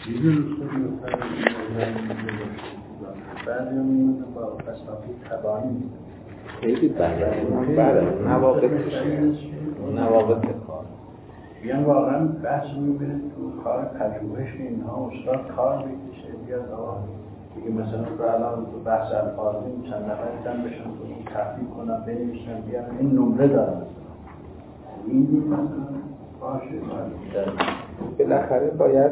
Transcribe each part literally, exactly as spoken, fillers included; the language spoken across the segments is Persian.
بعضی هم با قسمتی تبانی میده خیلی بله بله نواقصش نواقص کار بیان واقعا بحث میبینه تو کار پژوهش اینها استاد کار بکشه بیاد آقا دیگه مثلا تو الان تو بحث الفاظی چند نفر دیدن بشن تو تحقیق کنن بنویسن بیان این نمره دارن این مثلا باشه بالاخره باید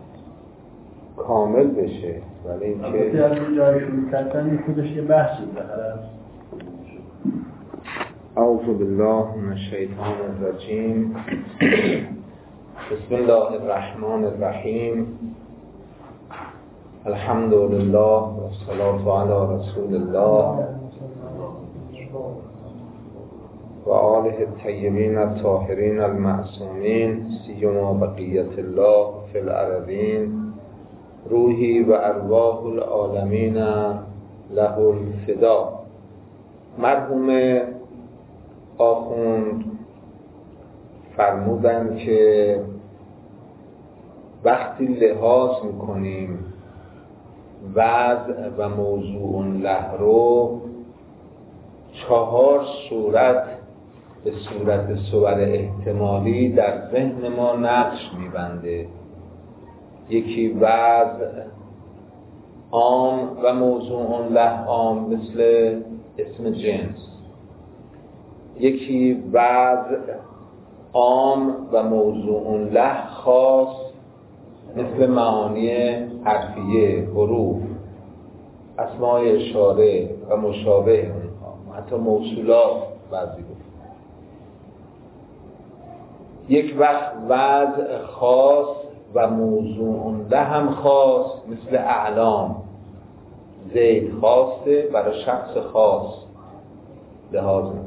کامل بشه ولی اینکه از این جای شروع کردن این خودش یه بحثی بالاخره. اعوذ بالله من الشیطان الرجیم بسم الله الرحمن الرحیم الحمد لله و الصلاة علی رسول الله و آله الطیبین الطاهرین المعصومین سیما بقیت الله فی الارضین روحی و ارواح العالمین له الفدا. مرحوم آخوند فرمودن که وقتی لحاظ میکنیم وضع و موضوع له رو چهار صورت به صورت صور احتمالی در ذهن ما نقش میبنده. یکی وضع عام و موضوع له عام مثل اسم جنس، یکی وضع عام و موضوع له خاص مثل معانی حرفیه، حروف، اسماء اشاره و مشابه اونها، حتی موصولات بعضی گفت. یک وقت وضع خاص و موضوع له هم خاص مثل اعلام، زید خاصه برای شخص خاص لحاظ میکنه.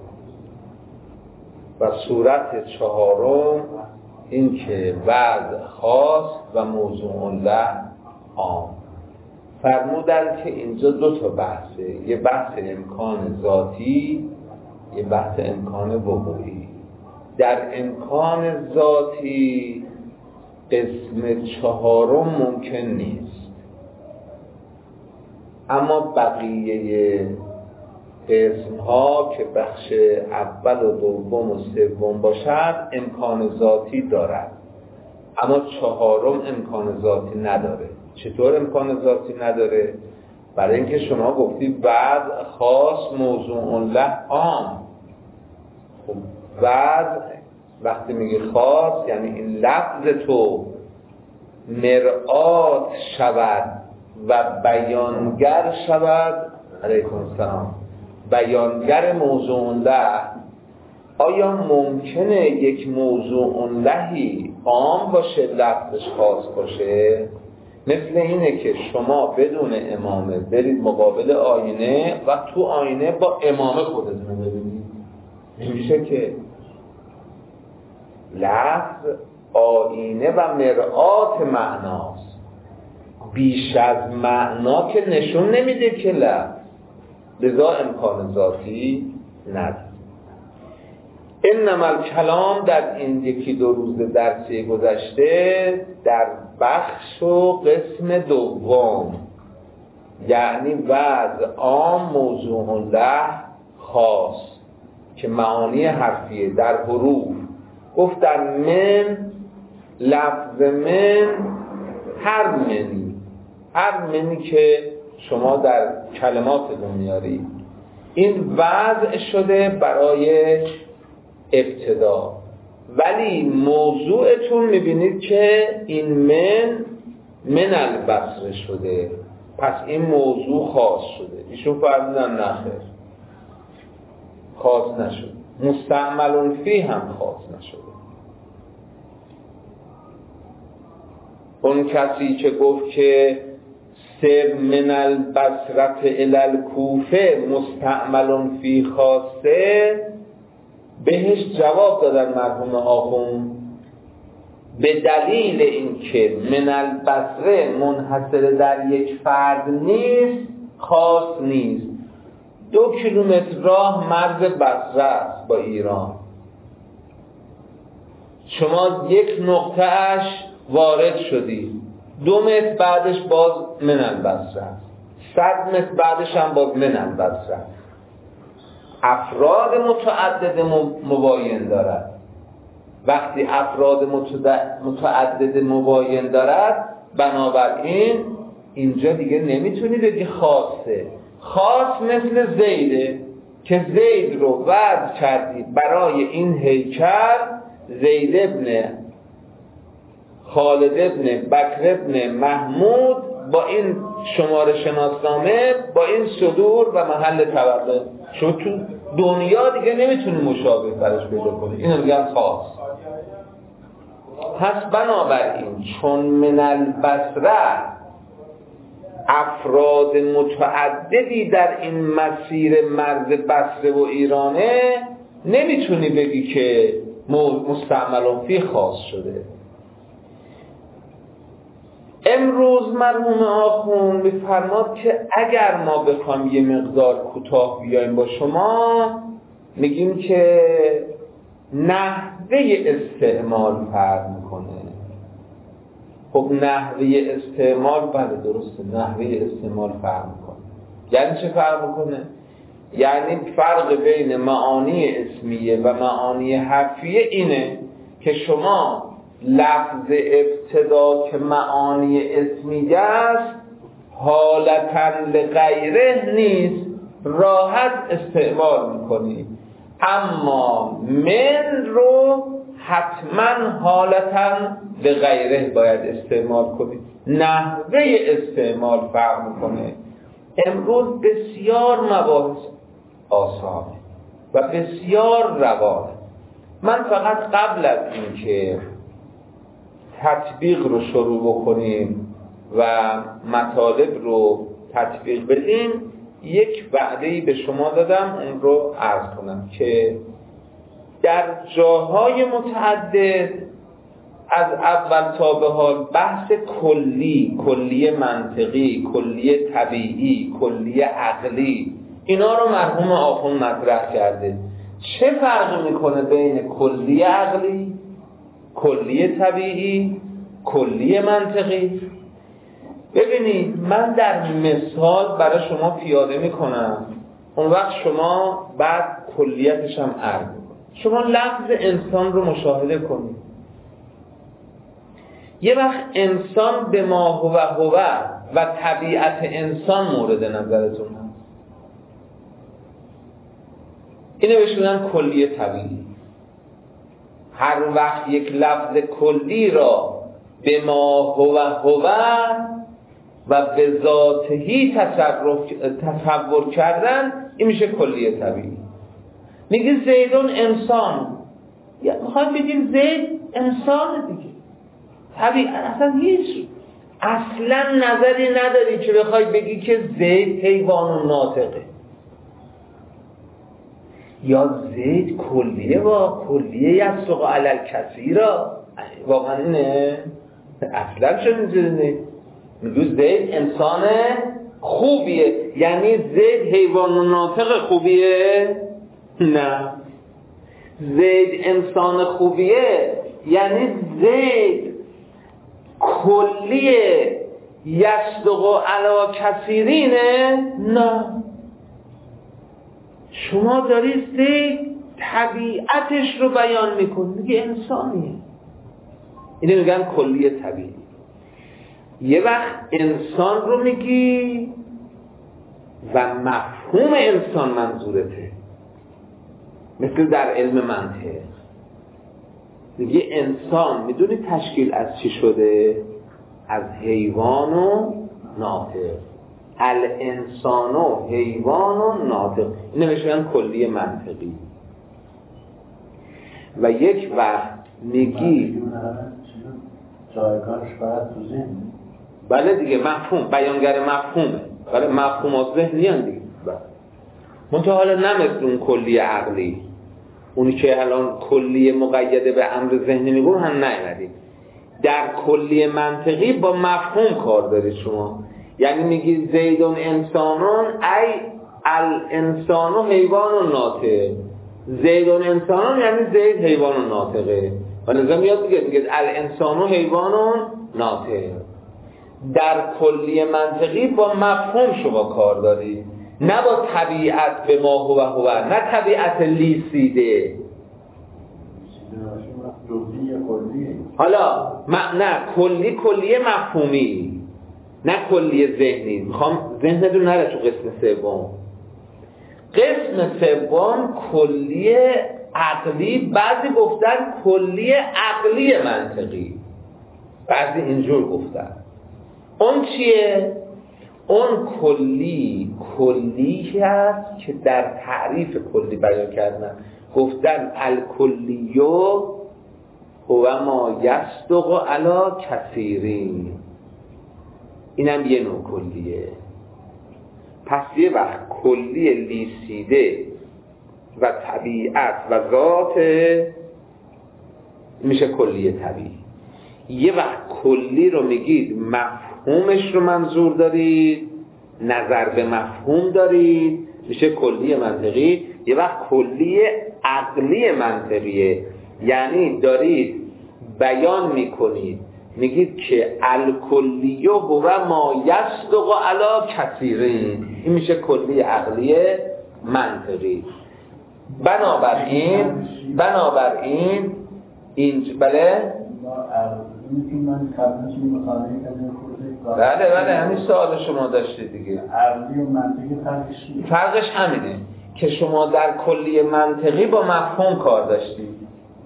و صورت چهارم این که وضع خاص و موضوع له عام. فرمودن که اینجا دو تا بحثه، یه بحث امکان ذاتی، یه بحث امکان وقوعی. در امکان ذاتی قسم چهارم ممکن نیست، اما بقیه قسم ها که بخش اول و دوم و سوم باشد امکان ذاتی دارد، اما چهارم امکان ذاتی نداره. چطور امکان ذاتی نداره؟ برای اینکه شما گفتی وضع خاص موضوع له عام. خب وضع وقتی میگی خاص یعنی این لفظ تو مرآت شود و بیانگر شود. علیکم السلام. بیانگر موضوع له. آیا ممکنه یک موضوع لهی عام باشه لفظش خاص باشه؟ مثل اینه که شما بدون امامه برید مقابل آینه و تو آینه با امامه خودتون ببینید، نمیشه که. لفظ آینه و مرآت معناست، بیش از معنا که نشون نمیده که لفظ، لذا امکان ذاتی نداره. انما الکلام در این یکی دو روز درسی گذشته در بخش و قسم دوم، یعنی وضع عام موضوع له خاص که معانی حرفیه در حروف گفتن من، لفظ من، هر منی هر منی که شما در کلماتتون میارید این وضع شده برای ابتدا، ولی موضوعتون میبینید که این من من البصره شده، پس این موضوع خاص شده. ایشون فرمودن نخیر، خاص نشده. مستعمل فی هم خاص نشده. اون کسی که گفت که سر من البصره الی الکوفه مستعمل فی خاصه، بهش جواب دادن مرحوم آخوند به دلیل اینکه من البصره منحصر در یک فرد نیست، خاص نیست. دو کیلومتر راه مرز بصره است با ایران، شما یک نقطه اش وارد شدی، دو متر بعدش باز من البصره، صد متر بعدش هم باز من البصره. افراد متعدد مباین دارد. وقتی افراد متعدد مباین دارد، بنابراین اینجا دیگه نمیتونی بگی خاصه. خاص مثل زیده که زید رو وضع کردی برای این هیکل، زید ابن خالد ابن بکر ابن محمود با این شماره شناسنامه، با این صدور و محل تولد. چون تو دنیا دیگه نمیتونی مشابه برش پیدا کنی. اینو میگن خاص. پس بنابراین چون من البصره افراد متعددی در این مسیر مرز بصره و ایرانه، نمیتونی بگی که مستعمل فی خاص شده. امروز مرحوم آخوند میفرماد که اگر ما بخوام یه مقدار کوتاه بیایم با شما، میگیم که نحوه استعمال فرق میکنه. خب نحوه استعمال بله درسته، نحوه استعمال فرق میکنه. یعنی چه فرق میکنه؟ یعنی فرق بین معانی اسمیه و معانی حرفیه اینه که شما لفظ ابتدا که معانی اسمیه است حالتاً لغیره نیست، راحت استعمال میکنی، اما من رو حتما حالتاً لغیره باید استعمال کنی. نحوه استعمال فرق میکنه. امروز بسیار مباحث آسانه و بسیار روانه. من فقط قبل از این که تطبیق رو شروع بکنیم و مطالب رو تطبیق بدیم، یک وعده‌ای به شما دادم، اون رو عرض کنم که در جاهای متعدد از اول تا به حال بحث کلی، کلی منطقی، کلی طبیعی، کلی عقلی، اینا رو مرحوم آخوند مطرح کرده. چه فرقی میکنه بین کلی عقلی، کلی طبیعی، کلی منطقی؟ ببینید من در مثال برای شما پیاده میکنم، اون وقت شما بعد کلیتش هم عرض میکنید. شما لفظ انسان رو مشاهده کنید. یه وقت انسان به ما هو هو و طبیعت انسان مورد نظرتون هست، اینو بهش میگن کلی طبیعی. هر وقت یک لفظ کلی را به ما هو هو و به ذاتهی تصور کردن، این میشه کلی طبیعی. میگه زیدون انسان، یا میخوایم بگیم زید انسان دیگه طبیعی. اصلا هیچ اصلا نظری نداری که بخوای بگی که زید حیوان و ناطقه، یا زید کلیه با کلیه یسوق علل کثیرا. واقعا اینه؟ اصلا شد اینجوری. میگو زید انسان خوبیه، یعنی زید حیوان و ناطق خوبیه؟ نه. زید انسان خوبیه یعنی زید کلیه یصدق علی کثیرینه؟ نه. شما داری زید طبیعتش رو بیان میکنی، میگه انسانیه. اینه میگن کلیه طبیعی. یه وقت انسان رو میگی و مفهوم انسان منظورته، مثل در علم منطق میگه انسان میدونی تشکیل از چی شده؟ از حیوان و ناطق. الانسان و حیوان و ناطق، اینه میشن کلیه منطقی. و یک وقت میگی جایگاهش فقط تو ذهن. بله دیگه، مفهوم، بیانگر مفهومه. بله مفهومات ذهنی هم دیگه. منتها حالا نه مثل اون کلی عقلی، اونی که الان کلی مقیده به امر ذهنی میگون هم نیومدیم. در کلی منطقی با مفهوم کار دارید شما. یعنی میگی زیدون انسانون ای الانسان و حیوان و ناطق. زیدون انسانون یعنی زید حیوان و ناطقه. و نظر میاد دیگه میگه الانسان و حیوان و ناطق. در کلیه منطقی با مفهوم شما کار دارید، نه با طبیعت به ما هو هو، نه طبیعت لیسیده. حالا نه کلی کلیه مفهومی، نه کلیه ذهنی. میخوام ذهنتون نره تو قسم سوم. قسم سوم کلیه عقلی، بعضی گفتن کلیه عقلی منطقی، بعضی اینجور گفتن. اون چیه؟ اون کلی کلی هست که در تعریف کلی بیان کردن، گفتن الکلیو هو ما یصدق علی کثیرین. اینم یه نوع کلیه. پس یه وقت کلی لیسیده و طبیعت و ذات میشه کلی طبیعی. یه وقت کلی رو میگید مفهومش رو منظور دارید، نظر به مفهوم دارید، میشه کلی منطقی. یه وقت کلی عقلی منطقیه، یعنی دارید بیان میکنید، میگید که الکلیه هو ما یصدق علی کثیرین. این میشه کلی عقلی منطقی. بنابراین بنابراین این بله بله بله همین سوال شما داشتید دیگه. عقلی و منطقی فرقش چیه؟ فرقش همینه که شما در کلی منطقی با مفهوم کار داشتید،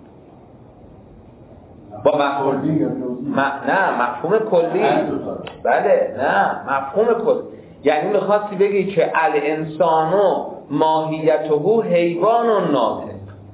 با مفهوم م... نه مفهوم کلی. بله نه مفهوم کلی، یعنی میخواستی بگی که الانسانو ماهیته حیوان و ناطق،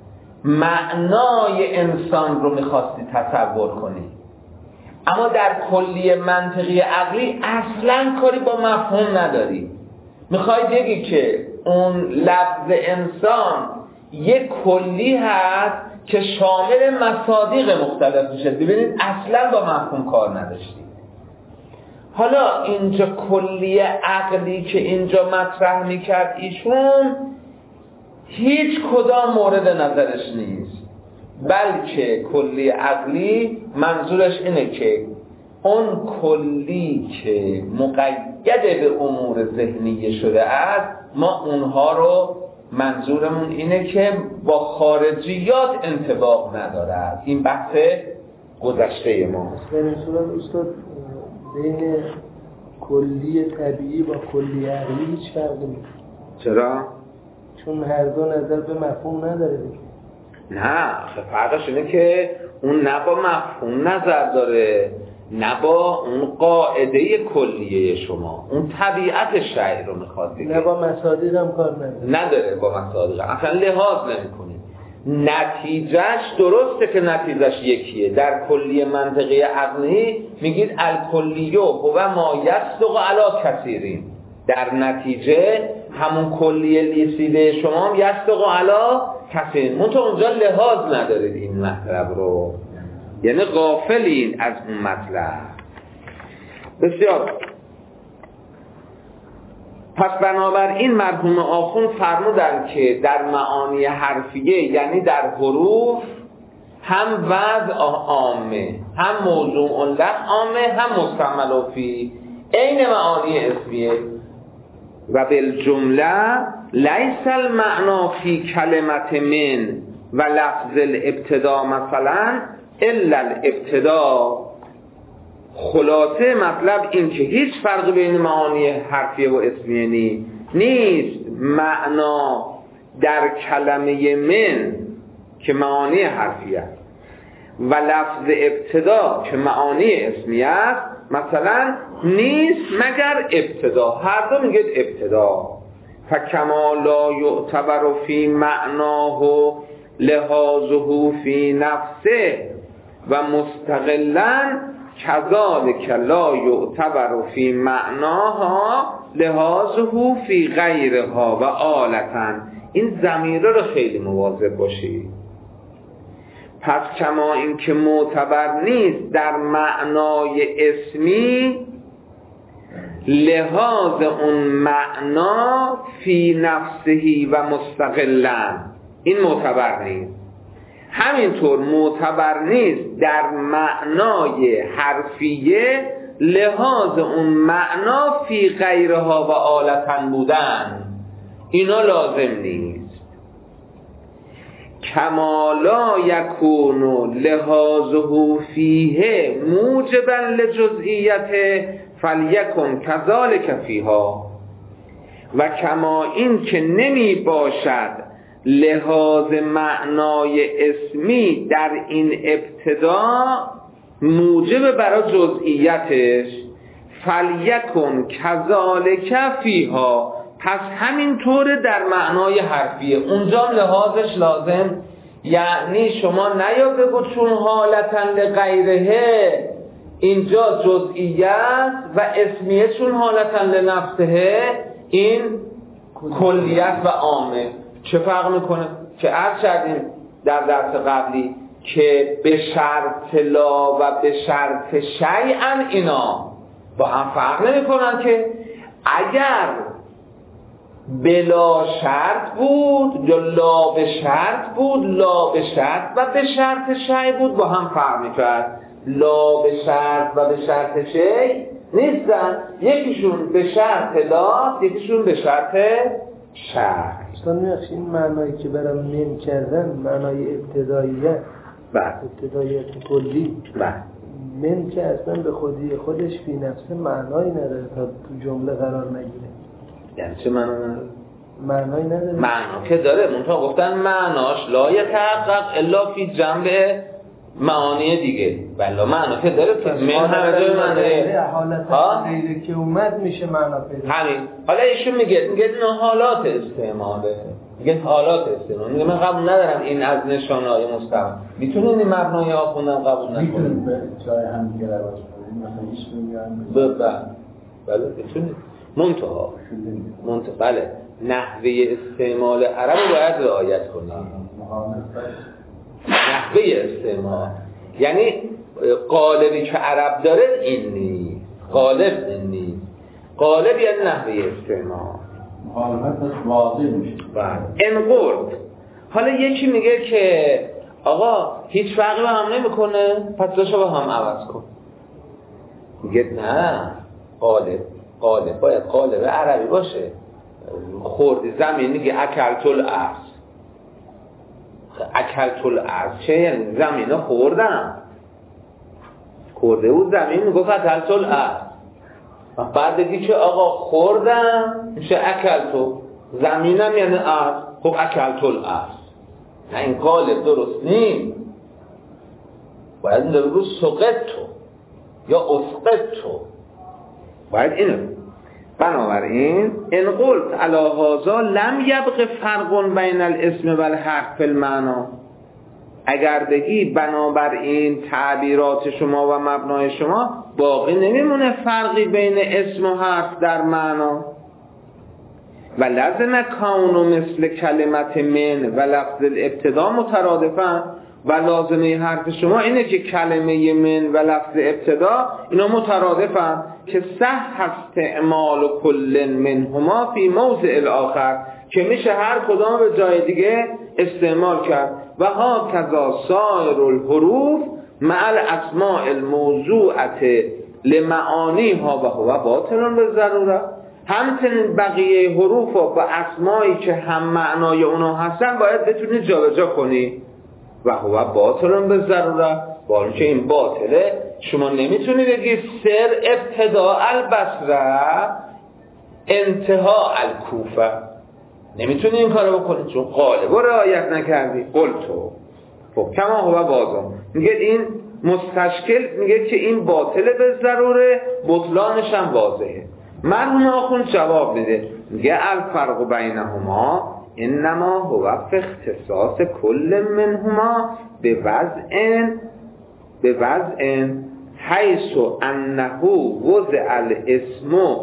معنای انسان رو میخواستی تصور کنی. اما در کلی منطقی عقلی اصلا کاری با مفهوم نداری. میخوای بگی که اون لفظ انسان یک کلی هست که شامل مصادیق مختلف میشه. ببینید اصلا با مفهوم کار نداشتید. حالا اینجا کلی عقلی که اینجا مطرح میکرد ایشون هیچ کدام مورد نظرش نیست، بلکه کلی عقلی منظورش اینه که اون کلی که مقید به امور ذهنی شده است، ما اونها رو منظورمون اینه که با خارجیات انطباق ندارد. این بحث گذشته ما. در این صورت استاد بین کلی طبیعی با کلی عقلی هیچ فرقی نیست. چرا؟ چون هر دو نظر به مفهوم نداره دیگه. نه فرقش اینه که اون نه با مفهوم نظر داره، نه با اون قاعده کلیه شما، اون طبیعت شیء رو میخواد بگه. نه با مصادیق هم کار نداره. نداره با مصادیق اصلا لحاظ نمی‌کنه. نتیجهش درسته که نتیجهش یکیه. در کلی منطقی عقلی میگید الکلیو هو ما یصدق علی کثیرین، در نتیجه همون کلی لیسیده شما هم یصدق علی کثیرین. منتها اونجا لحاظ ندارید این مطلب رو، یعنی غافلین از اون مطلب. بسیار. پس بنابراین مرحوم آخوند فرمودن که در معانی حرفیه، یعنی در حروف، هم وضع عامه، هم موضوع لفظ عامه، هم مستعمل فی، عین معانی اسمیه. و بالجمله لیس المعنا فی کلمت من و لفظ الابتدا مثلا الا الابتدا. خلاصه مطلب این که هیچ فرقی بین معانی حرفیه و اسمیه نی. نیست. معنا در کلمه من که معانی حرفیه است و لفظ ابتدا که معانی اسمیه است مثلا نیست مگر ابتدا. هر دو میگه ابتدا. فکما لا یعتبر فی معناه لحاظه فی نفسه و مستقلا کذالک لا یعتبر فی معناها لحاظه فی غیرها و آلتا. این ضمیره رو خیلی مواظب باشید. پس کما این که معتبر نیست در معنای اسمی، لحاظ اون معنا فی نفسهی و مستقلا این معتبر نیست. همینطور معتبر نیست در معنای حرفیه لحاظ اون معنا فی غیرها و آلتن بودن، اینا لازم نیست. کما لا یکون لحاظه فیه موجبا لجزئیت فلیکن کذالک فیها، و کما این که نمی باشد لحاظ معنای اسمی در این ابتدا موجب برای جزئیتش، فلیکن کذالک فیها، پس همینطوره در معنای حرفیه. اونجا لحاظش لازم، یعنی شما نیا بگو چون حالتن لغیره، اینجا جزئیت و اسمیه چون حالتن لنفسه، این کلیت و عامه. چه فرق میکنه؟ که عرض کردیم در درس قبلی که به شرط لا و به شرط شیئا اینا با هم فرق نمیکنن، که اگر بلا شرط بود یا لا به شرط بود، لا به شرط و به شرط شیء بود با هم فرق میکرد. لا به شرط و به شرط شیء نیستن، یکیشون به شرط لا، یکیشون به شرط شرط. استاد میخواد این معنایی که برام من کردن معنای ابتداییه، بله ابتداییت کلی، بله من که اصلا به خودی خودش فی نفسه معنایی نداره تا تو جمله قرار نگیره. یعنی چه معنا نداره؟ معنایی نداره. معنا که داره، منتها گفتن معناش لا یتحقق الا فی جنب معانی دیگه. بله معنا که داره که من همه جای معنی حالت غیره که اومد میشه معنا پیدا. همین. حالا ایشون میگه میگه اینا حالات استعماله، میگه حالات استعمال. میگه من قبول ندارم این از نشانه‌های مستقیم. میتونین این مبنای آخوندم قبول نکنید؟ میتونید به جای هم دیگه روش کنید، مثلا هیچ میگن بله بله میتونید. منتها منتها بله نحوه استعمال عرب باید رعایت کنید. نحوه استعمال یعنی قالبی که عرب داره این نیست، قالب این نیست، قالب یعنی نحوه استعمال. مخالفت از واضح میشه. بله انقرد. حالا یکی میگه که آقا هیچ فرقی با هم نمیکنه، پس داشو با هم عوض کن. میگه نه، قالب قالب باید قالب عربی باشه. خوردی زمین میگه اکلت الارض، اکلت الارض چه یعنی؟ زمین رو خوردم، خورده بود زمین میگه اکلت الارض. بعد دیگه که آقا خوردم میشه اکلتو، زمینم یعنی ارض، خب اکلت الارض. نه این قالب درست نیست، باید این رو بگو سقطتو یا اسقطتو، باید اینو. بنابراین ان قلت علی هذا لم یبق فرق بین الاسم و الحرف فی المعنا، اگر بگی بنابراین تعبیرات شما و مبنای شما باقی نمیمونه فرقی بین اسم و حرف در معنا. و لازم کون مثل کلمت من و لفظ الابتدا مترادفن، و لازمه حرف شما اینه که کلمه من و لفظ ابتدا اینا مترادفن، که صح استعمال کل منهما فی موضع الاخر، که میشه هر کدام به جای دیگه استعمال کرد. و ها کذا سایر الحروف مع الاسماء الموضوعه لمعانیها و هو باطل به ضروره. همچنین بقیه حروف و اسمایی که هم معنای اونا هستن باید بتونی جابجا کنی. و هو باطل به ضروره، با اینکه این باطله شما نمیتونی بگی سر ابتدا البصره انتها الکوفه، نمیتونی این کارو بکنی چون قالب رو رعایت نکردی. قلتو خب کما هو بازم میگه این مستشکل، میگه که این باطله به ضروره، بطلانش هم واضحه. مرحوم آخوند جواب میده، میگه الفرق بینهما انما هو فی اختصاص کل منهما به وضع به وضع حیث انه وضع الاسم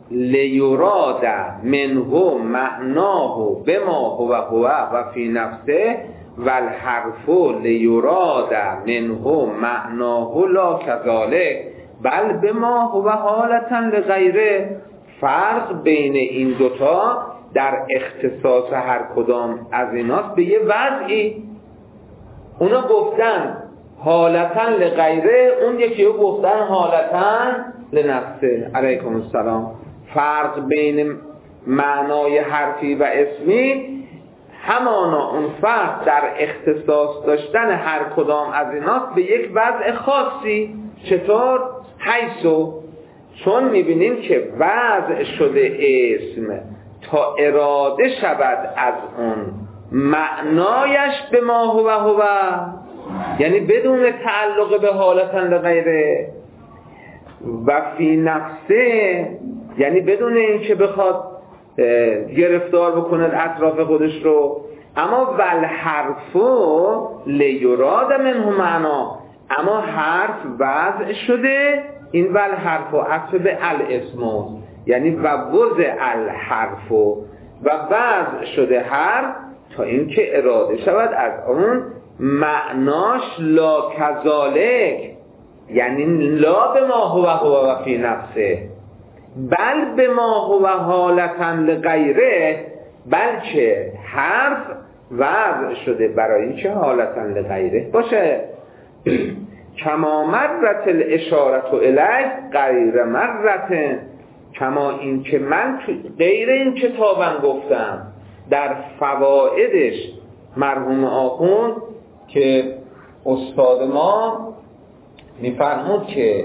لیراد منه معناه بما هو هو و فی نفسه و الحرف لیراد منه معناه لا کذالک بل بما هو حالتا لغیره. فرق بین این دوتا در اختصاص هر کدام از ایناست به یه وضعی. اونا گفتن حالتاً لغیره، اون یکی رو گفتن حالتاً لنفسه. علیکم السلام. فرق بین معنای حرفی و اسمی همانا اون فرق در اختصاص داشتن هر کدام از ایناست به یک وضع خاصی. چطور؟ حیثو، چون میبینیم که وضع شده اسم تا اراده شود از اون معنایش به ما هو هو، یعنی بدون تعلق به حالتاً لغیره، و فی نفسه، یعنی بدون اینکه بخواد گرفتار بکنه اطراف خودش رو. اما ول حرفو لیراد منه معنا، اما حرف وضع شده، این ول حرفو عطف به الاسم، یعنی و وضع الحرفو، و وضع شده حرف تا اینکه اراده شود از اون معناش لا کذالک، یعنی لا به ما هو هو و فی نفسه، بل به ما هو حالتاً لغیره، بلکه حرف وضع شده برای اینکه حالتاً لغیره باشه. کما مرت الاشارت الیه غیر مرت، کما این که من غیر این کتابم گفتم در فوائدش مرحوم آخوند که استاد ما میفرمود که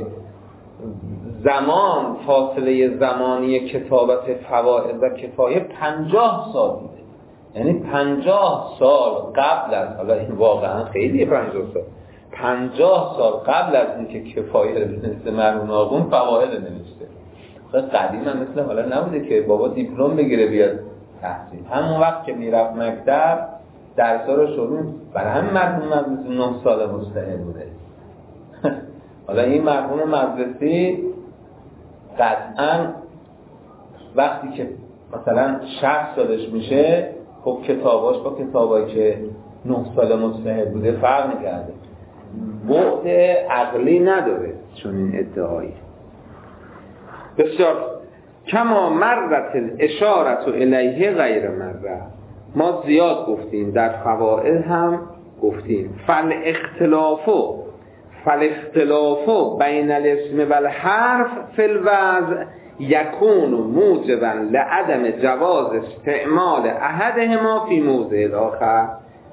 زمان، فاصله زمانی کتابت فوائد و کفایه پنجاه سال بوده. یعنی پنجاه سال قبل از، حالا این واقعا خیلیه، پنجاه سال پنجاه سال قبل از اینکه کفایه رو بنویسه مرحوم آقون فوائد نوشته. خیلی قدیم هم مثل حالا نبوده که بابا دیپلم بگیره بیاد تحصیل، همون وقت که میرفت مکتب درسا رو شروع، برای همین مرحوم مدرسه نه سال مستعد بوده. حالا این مرحوم مدرسی قطعاً وقتی که مثلا شصت سالش میشه، خب کتاباش با کتابایی که نه سال مستعد بوده فرق میکرده، بعد عقلی نداره چون این ادعایی. بسیار. کما مرت الاشارت الیه غیر مره، ما زیاد گفتیم در فوائد هم گفتیم. فل اختلافو فل اختلافو بین الاسم و الحرف فی الوضع یکون موجبا لعدم جواز استعمال احدهما فی موضع الاخر.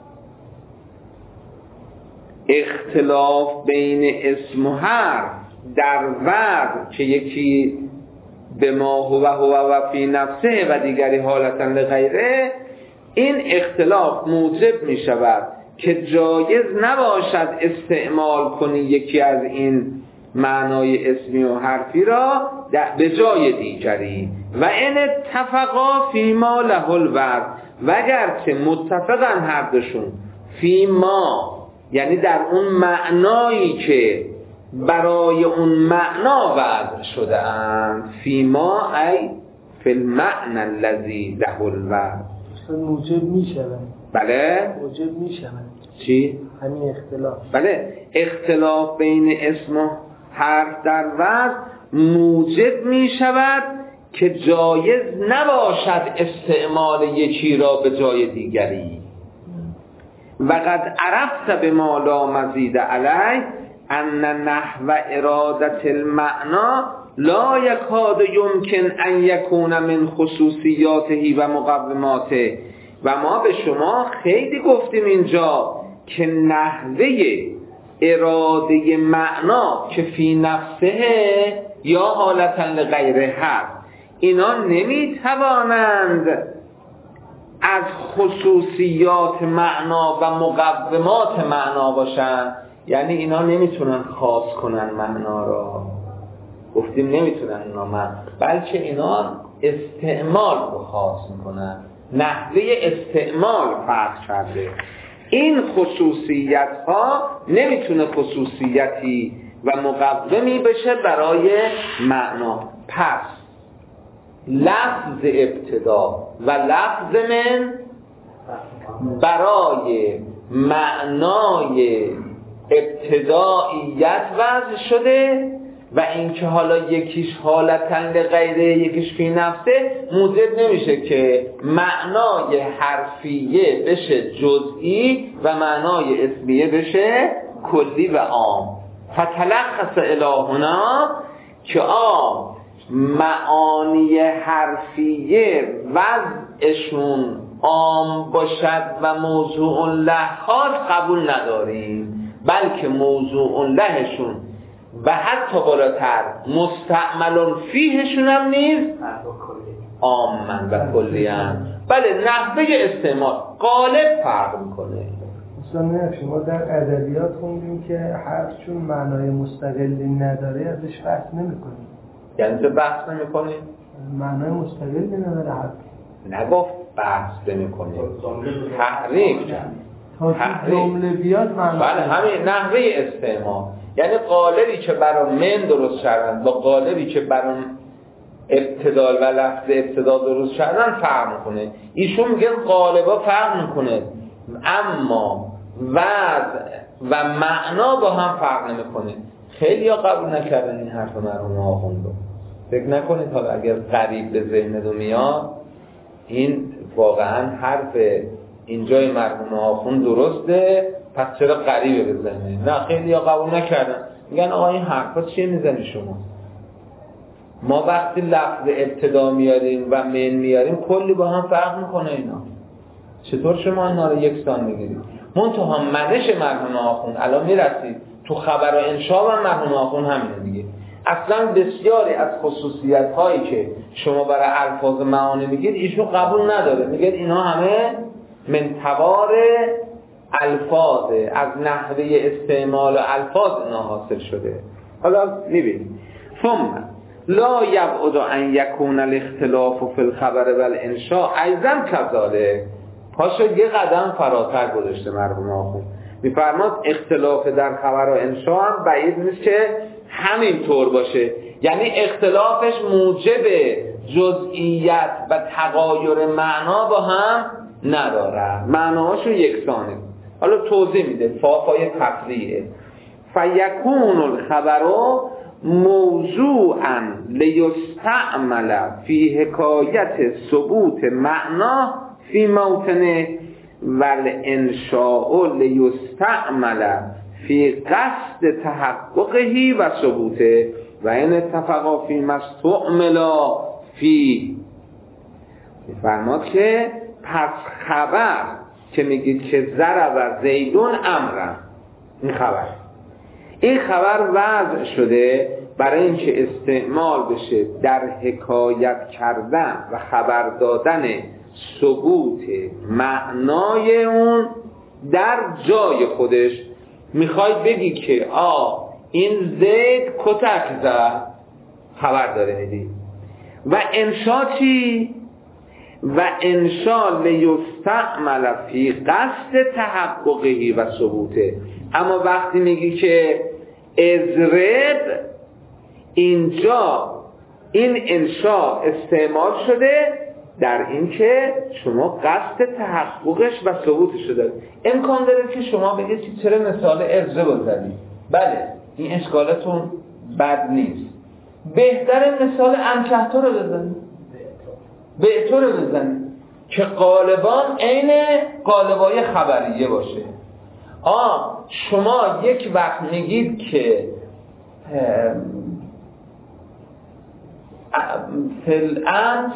اختلاف بین اسم و حرف در وضع که یکی به ما هو هو و فی نفسه و دیگری حالتا لغیره، این اختلاف موجب می شود که جایز نباشد استعمال کنی یکی از این معنای اسمی و حرفی را به جای دیگری. و این اتفقا فی ما له الوضع، و اگرچه متفقن هر دوشون فی ما، یعنی در اون معنایی که برای اون معنا وضع شده اند، فی ما ای فی المعنى الذی له الوضع، موجب می شود. بله موجب می شود. چی؟ همین اختلاف. بله، اختلاف بین اسم و حرف در وضع موجب می شود که جایز نباشد استعمال یکی را به جای دیگری. و قد عرفت به ما لا مزید علی ان نحو ارادت المعنا لا یکاد یمکن ان یکون من خصوصیاته و مقوماته. و ما به شما خیلی گفتیم اینجا که نحوه اراده معنا که فی نفسه یا حالتا لغیره هست، اینا نمیتوانند از خصوصیات معنا و مقومات معنا باشن. یعنی اینا نمیتونن خاص کنن معنا را، گفتیم نمیتونن اینا معنا، بلکه اینا استعمال رو خاص میکنن. نحوه استعمال فرق کرده. این خصوصیت ها نمیتونه خصوصیتی و مقومی بشه برای معنا. پس لفظ ابتدا و لفظ من برای معنای ابتداییت وضع شده و اینکه حالا یکیش حالتن غیره یکیش فی نفسه موجب نمیشه که معنای حرفیه بشه جزئی و معنای اسمیه بشه کلی و عام. فتلخص الهنا که آ معانی حرفیه وضعشون عام باشد و موضوع له خاص قبول نداریم، بلکه موضوع لهشون و حتی بالاتر مستعمل فیهشون هم نیز عامن و کلیان. بله نحوه استعمال غالب فرق میکنه. مثلا نفشی ما در ادبیات خوندیم که حرف چون معنای مستقلی نداره ازش بحث نمی کنیم. یعنی تو بحث نمی کنیم؟ معنای مستقلی نداره حرف. نگفت بحث نمی کنیم، تحریف تا جمله بیاد معنی. بله همین نحوه استعمال، یعنی قالبی که برای من درست شدن با قالبی که برای ابتدال و لفظ ابتدا درست شدن فرق میکنه. ایشون میگه قالبا فرق میکنه اما وضع و معنا با هم فرق نمیکنه. خیلی ها قبول نکردن این حرف مرحوم آخوند رو. فکر نکنید حالا اگر قریب به ذهنتو میاد این واقعا حرف اینجای مرحوم آخوند درسته پس چرا قریبه به ذهنه؟ نه خیلی ها قبول نکردن، میگن آقا این حرفا چیه میزنی شما؟ ما وقتی لفظ ابتدا میاریم و من میاریم کلی با هم فرق میکنه اینا. چطور شما اینا رو یکسان میگیرید؟ منتها منش مرحوم آخوند الان میرسید تو خبر و انشا و مرحوم آخوند همینه میگه. اصلا بسیاری از خصوصیت هایی که شما برای الفاظ معانی میگید ایشون قبول نداره، میگه اینا همه من توار الفاظ از نحوه استعمال الفاظ اینا حاصل شده. حالا میبینید ثم لا یبعد ان یکون الاختلاف فی الخبر والانشاء ایضا کذالک. پاشو یه قدم فراتر گذاشته مرحوم آخوند، میفرماد اختلاف در خبر و انشاء هم بعید نیست که همین طور باشه، یعنی اختلافش موجب جزئیت و تغایر معنا با هم نداره، معناهاشون یکسانه. حالا توضیح میده فافای تفریعه. فیکون الخبر موضوعا لیستعمل فی حکایت ثبوت معنا فی موطنه والانشاء لیستعمل فی قصد تحققه و ثبوته و این اتفاقا فی مستعملا فی. میفرماد که پس خبر که میگید که ضرب زیدون امرن، این خبر این خبر وضع شده برای اینکه استعمال بشه در حکایت کردن و خبر دادن ثبوت معنای اون در جای خودش. میخواید بگی که آ این زید کتک زد، خبر داره میدی. و انشا چی؟ و انشا لیستعمل فی قصد تحققه و ثبوته. اما وقتی میگی که اضرب، اینجا این انشا استعمال شده در این که شما قصد تحققش و ثبوتش دارید. امکان داره که شما بگید چرا مثال اضرب زدید. بله این اشکالتون بد نیست، بهتره مثال انکهتو رو بزنید، بهتر رو بزنید که غالبان عین غالبای خبریه باشه. آه شما یک وقت میگید که فلانت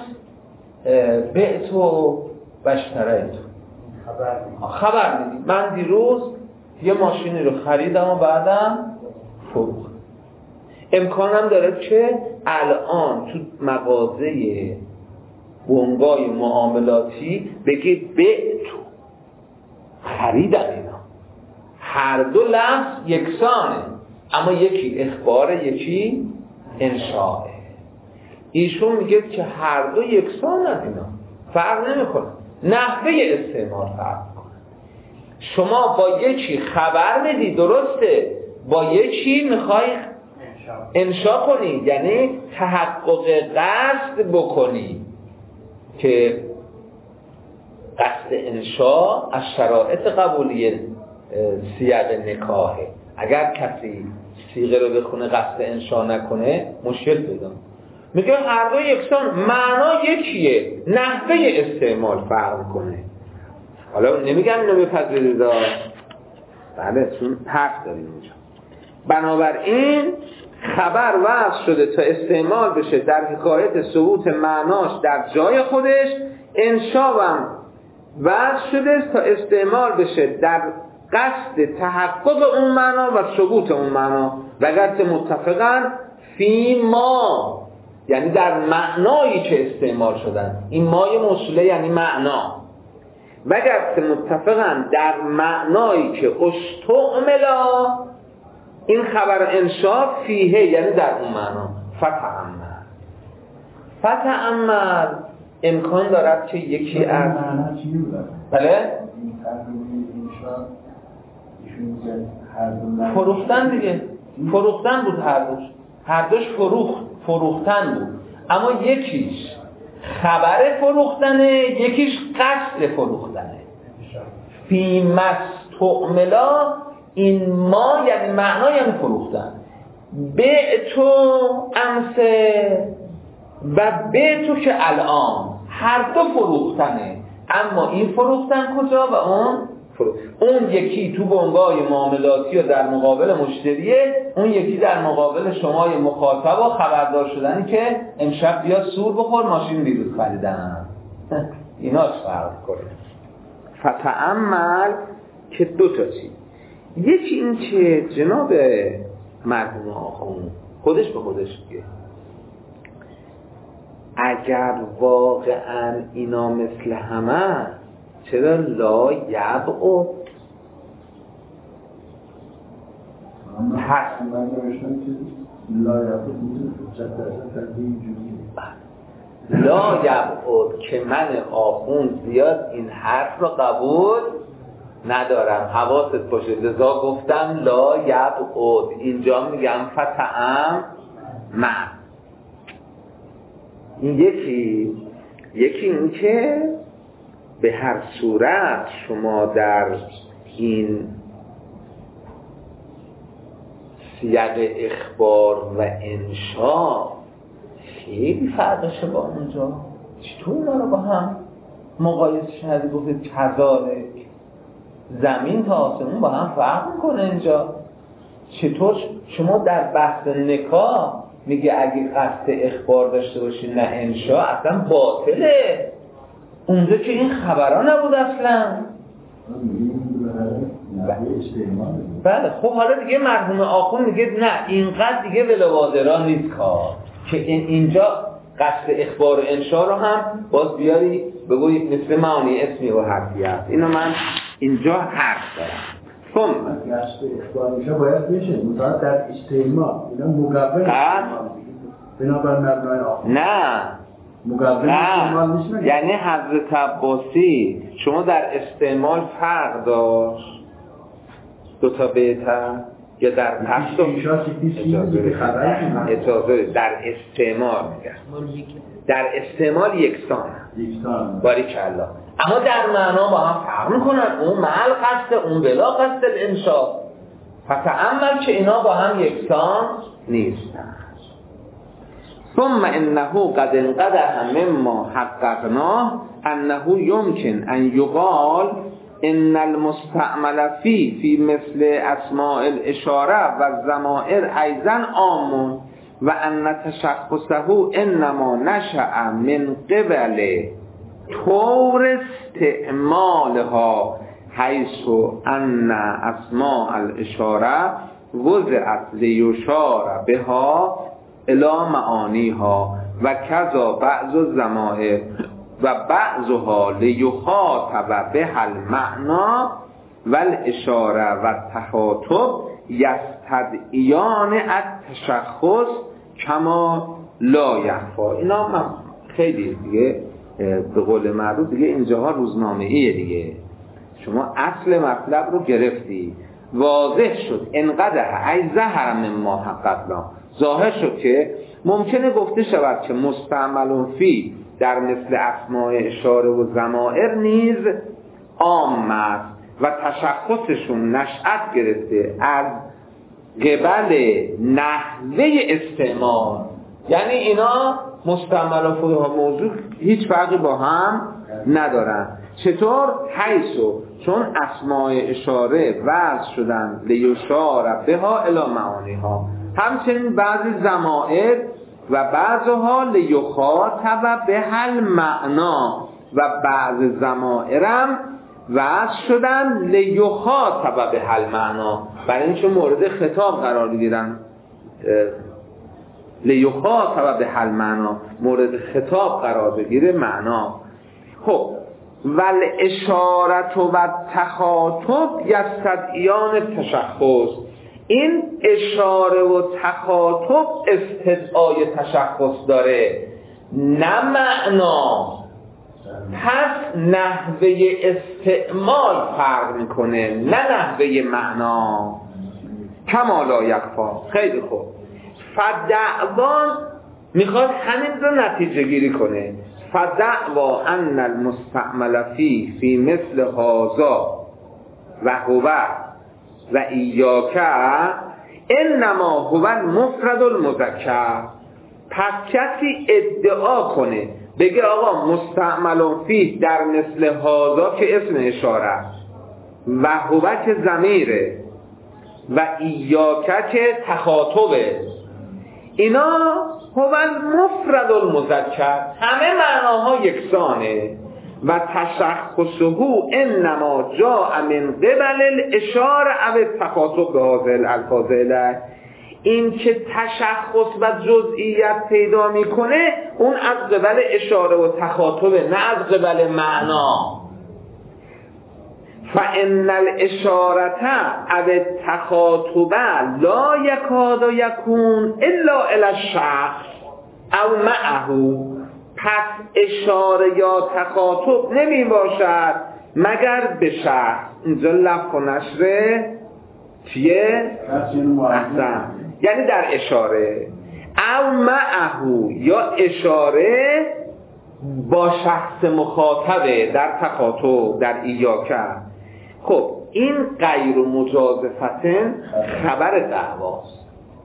بعتو و اشتریتو، خبر میدید من دیروز یه ماشینی رو خریدم و بعدم فروختم. امکانم داره که الان تو مغازه بنگاه معاملاتی بگید بعتو، خریدم اینا. هر دو لفظ یکسانه اما یکی اخباره یکی انشاءه. ایشون میگه که هر دو یکسانه، اینا فرق نمیکنه، نحوه استعمال فرق میکنه. شما با یکی خبر میدی درسته، با یکی میخوای انشاء کنی، یعنی تحقق قصد بکنی که قصد انشاء از شرایط قبولی سیاق نکاحه. اگر کسی صیغه رو بخونه قصد انشا نکنه مشکل پیدا. میگه هر دو یکسان، معنا یکیه، نحوه استعمال فرق کنه. حالا نمیگم اینو بپذیرید، بله چون حق داریم اونجا. بنابراین خبر وضع شده تا استعمال بشه در حکایت ثبوت معناش در جای خودش، انشا هم وضع شده تا استعمال بشه در قصد تحقق اون معنا و ثبوت اون معنا. وگرچه متفقاً فی ما، یعنی در معنایی که استعمال شدن. این مای موصوله یعنی معنا. وگرچه متفقاً در معنایی که استعملا، این خبر انشا فیه یعنی در اون معنا. فتأمل فتأمل امکان دارد که یکی از معنا چی بود؟ بله این ترجمه انشا ایشون هر دو فروختن دیگه، فروختن بود هر دوش، هر دوش فروخت فروختن بود، اما یکیش خبر فروختنه، یکیش قصد فروختنه. فی مستعملا، این ما یعنی معنا یعنی فروختن. بعتو امسه و بعتو که الان، هر دو فروختنه، اما این فروختن کجا و اون فروختن. اون یکی تو بنگاه معاملاتی و در مقابل مشتریه، اون یکی در مقابل شمای مخاطب و خبردار شدنی که امشب بیا سور بخور ماشین دیروز خریدن. ایناش فرق کنه. فتأمل که دو تا چیز، یکی این که جناب مرحوم آخوند خودش به خودش میگه اگر واقعا اینا مثل همه، چرا لا یبعد؟ پس من نوشتم که لا یبعد لا یبعد که من آخوند زیاد این حرف رو قبول ندارم، حواست باشه، لذا گفتم لا یبعد. اینجا میگم فتأمل. این یکی یکی این که به هر صورت شما در این سیاق اخبار و انشا خیلی فرقشه با اونجا. چطور اینا رو با هم مقایسه شدید؟ گفت کذالک، زمین تا آسمون با هم فرق میکنه اینجا. چطور شما در بحث نکاح میگه اگه قصد اخبار داشته باشی نه انشا، اصلا باطله. اونجا که این خبرها نبود اصلا. بله خب حالا دیگه مرحوم آخوند میگه نه اینقدر دیگه ولوادرا نیست کار که این اینجا قصد اخبار و انشا رو هم باز بیاری بگوی مثل معانی اسمی و حرفی هست. اینو من اینجا حرف دارم. ثم قصد اخبار انشا باید بشه مطابق در استعمال، اینا مقابل بنابر مبنای آخوند. نه نه، یعنی حضرت عباسی شما در استعمال فرق داشت دو تا بهتر یا در قصد اجازه در استعمال میگن، در استعمال یکسان باریکالله، اما در معنا با هم فرق میکنن. اون محل قصد، اون بلا قصد الانشاء. فتأمل که اینا با هم یکسان نیستن. ثم انه قد انقدح مما حققناه انه يمكن ان يقال ان المستعمل فی فی مثل اسماء الاشاره و الضمائر ایضا عام و ان تشخصه انما نشأ من قبل طور استعمالها حيث ان اسماء الاشاره وضعت لیشار بها الى معانیها و کذا بعض الضمائر و بعضها لیخاطب به المعنا و الاشاره و التخاطب یستدعیان التشخص کما لا یخفی. اینا من خیلی دیگه به قول معروف دیگه اینجاها روزنامه‌ایه دیگه. شما اصل مطلب رو گرفتی، واضح شد انقدر ای ظهر مما حققنا، ظاهر شد که ممکنه گفته شود که مستعمل فی در مثل اسماء اشاره و ضمائر نیز عام است و تشخصشون نشأت گرفته از قبل نحوه استعمال، یعنی اینا مستعمل و فوق موضوع هیچ فرقی با هم ندارن. چطور؟ حیثو، چون اسماء اشاره وضع شدن لیشار بها الی معانیها، همچنین بعضی ضمائر و بعضها لیخاطب به المعنا و بعض ضمائرم وضع شدن لیخاطب به المعنا، برای اینکه مورد خطاب قرار بگیرن. لیخاطب به المعنا، مورد خطاب قرار بگیره معنا. خب ول اشارت و تخاطب یستدعیان تشخص، این اشاره و تخاطب استدعای تشخص داره نه معنا. پس نحوه استعمال فرق میکنه نه نحوه معنا. کما لا یکفا. خیلی خوب، فدعوان میخواد همین رو نتیجه گیری کنه. فدعوا ان المستعمل فی فی مثل هذا و هو و ایاک انما هو المفرد المذکر. پس کسی ادعا کنه بگه آقا مستعمل فی در مثل هذا که اسم اشاره و هو که ضمیره و ایاک که تخاطبه، اینا هو المفرد المذکر، همه معناها یکسانه. و تشخصه انما جاء من قبل الاشاره او التخاطب به هذه الالفاظ الیه. این که تشخص و جزئیت پیدا میکنه اون از قبل اشاره و تخاطبه نه از قبل معنا. فان الاشاره او التخاطب لا یکاد یکون الا الی الشخص او معه. پس اشاره یا تخاطب نمی باشد مگر به شخص. اینجا لفظ و نشره چیه؟ احسن، یعنی در اشاره. او معه، یا اشاره با شخص مخاطبه در تخاطب در ایاکه. خب این غیر مجازفتن خبر دعواست.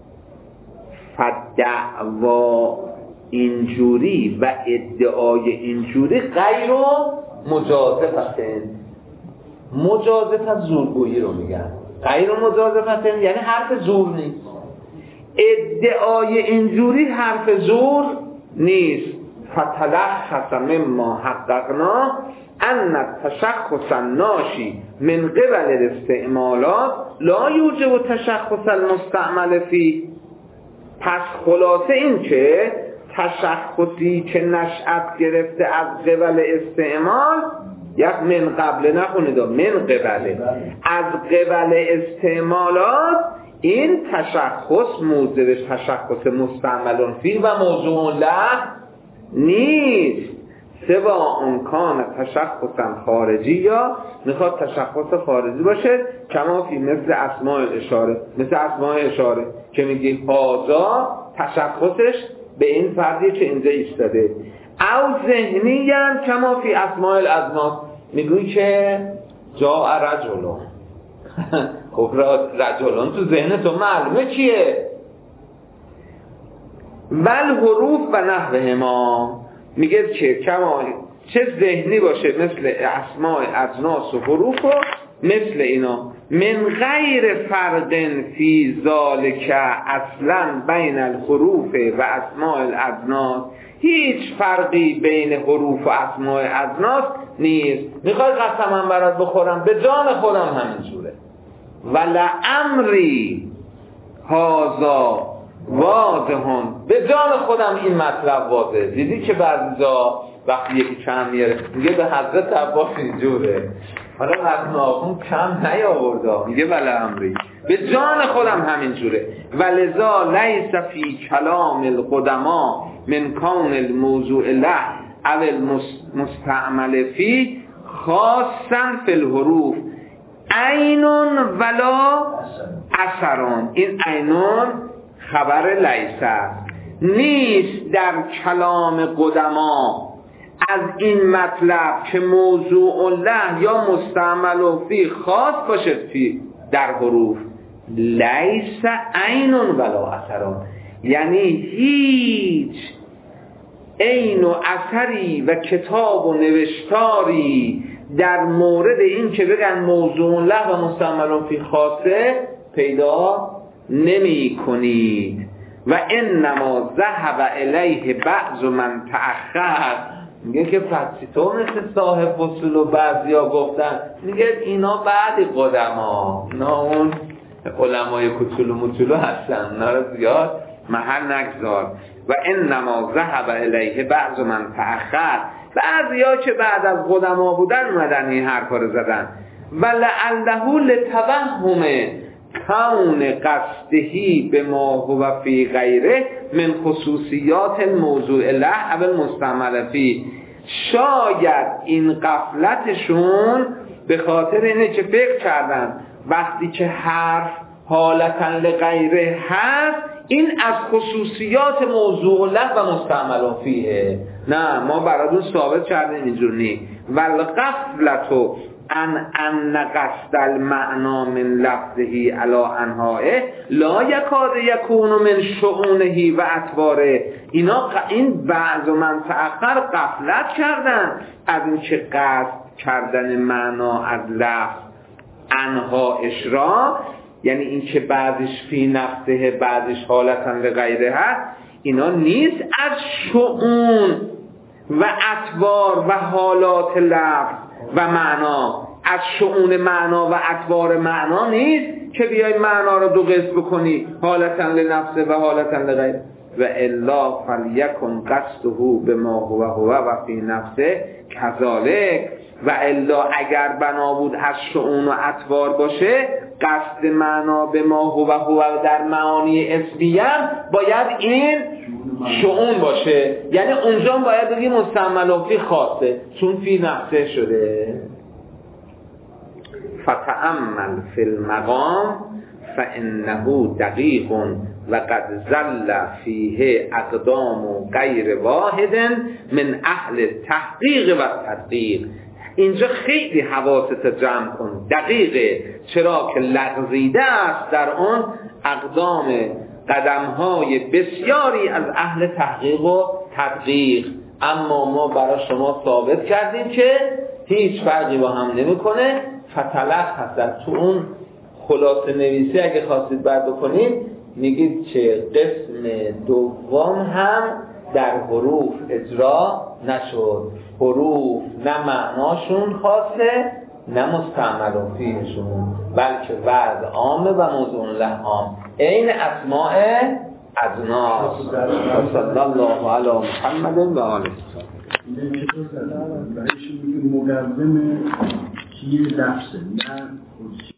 فدعوا اینجوری و ادعای اینجوری غیر مجازفتن. مجازفت زورگویی رو میگن، غیر مجازفتن یعنی حرف زور نیست. ادعای اینجوری حرف زور نیست. فتلخص مما حققنا ان التشخص الناشی من قبل الاستعمالات لا یوجب تشخص المستعمل فی. پس خلاصه این که تشخصی که نشأت گرفته از قبل استعمال، یک من قبل نخونید من قبل، از قبل استعمالات، این تشخص موجب تشخص مستعمل فی و موضوع له نیست. سوا اون کان تشخصا خارجی، یا میخواد تشخص خارجی باشه کما فی مثل اسماء اشاره، مثل اسماء اشاره که میگی هازا تشخصش به این فردی که اینجا ایستاده. او ذهنی هم کما فی اسماء الاجناس، میگوی که جا رجلون. خب رجلون تو ذهن تو معلومه چیه. ول حروف و نحوه ما، میگه که کما چه ذهنی باشه مثل اسماء اجناس و حروف و مثل اینا. من غیر فرق فی ذالک اصلا بین الحروف و اسماء الاجناس، هیچ فرقی بین حروف و اسماء اجناس نیست. میخوای قسمم برات بخورم به جان خودم همینجوره. ولعمری هازا واضحون، به جان خودم این مطلب واضحه. دیدی که بعضا وقتی یکی کم میاره میگه به حضرت عباس اینجوره، حالا حضرت آخون کم نیاورده، میگه ولعمری به جان خودم همینجوره. ولذا لیس فی کلام القدما من کون الموضوع له او المستعمل فی خاصا فی الحروف عینون ولا اثرون. این عینون خبر لیسه نیست در کلام قدما از این مطلب که موضوع له یا مستعمل فی خاص باشه فی در حروف، لیس عین ولا اثر، یعنی هیچ عین و اثری و کتاب و نوشتاری در مورد این که بگن موضوع له و مستعمل فی خاصه پیدا نمی کنید. و انما ذهب الیه بعض من تأخر، میگه که پسی تو مثل صاحب فصول و بعضیا گفتن، میگه اینا بعد قدما، اینا اون علمای کتول و متولو هستن، اینا رو زیاد محل نگذار. و انما ذهب الیه بعض من تأخر، بعضیا که بعد از قدما بودن اومدن این حرفا رو زدن. و لعله لتوهم کون قصدهی به ما هو فی غیره من خصوصیات الموضوع له او المستعمل فی، شاید این غفلتشون به خاطر اینه که فکر کردن وقتی که حرف حالتا لغیره هست این از خصوصیات موضوع له و مستعمل فیه. نه، ما براتون ثابت کردیم اینجور نی. والغفلتو ان ان قصد المعنا من لفظه علی انهائه لا یکاد یکون من شؤونه و اطواره. اینا این بعض و من تأخر غفلت کردن از این که قصد کردن معنا از لفظ انهایش را، یعنی این که بعضش فی نفسه بعضش حالتا لغیره هست، اینا نیست از شؤون و اطوار و حالات لفظ و معنا، از شؤون معنا و اطوار معنا نیست که بیای معنا رو دو قسم بکنی، حالتا لنفسه و حالتا لغیره. و الا فلیکن قصده بما هو هو و فی نفسه کذالک، و الا اگر بنا بود از شؤون و اطوار باشه، قصد معنا به ما هو هو در معانی اسمیه باید این شؤون باشه، یعنی اونجا باید بگی مستعمل فی خاصه چون فی نفسه شده. فتأمل فی المقام فانه دقیق و قد زل فیه اقدام غیر واحد من اهل تحقیق و تدقیق. اینجا خیلی حواست جمع کن، دقیقه، چرا که لغزیده است در آن اقدام قدمهای بسیاری از اهل تحقیق و تدقیق. اما ما برای شما ثابت کردیم که هیچ فرقی با هم نمیکنه. فتلخص، تو اون خلاصه نویسی اگه خواستید بعد بکنید میگید که قسم دوم هم در حروف اجرا نشد، حروف نه معناشون خاصه نه مستعمل فیهشون، بلکه وضع عامه و موضوع له عام، این اسماء اجناس. صلی الله علی محمد و آله. اینه چطور زدن؟ برایشون میگه مقوم چیه لفظه نه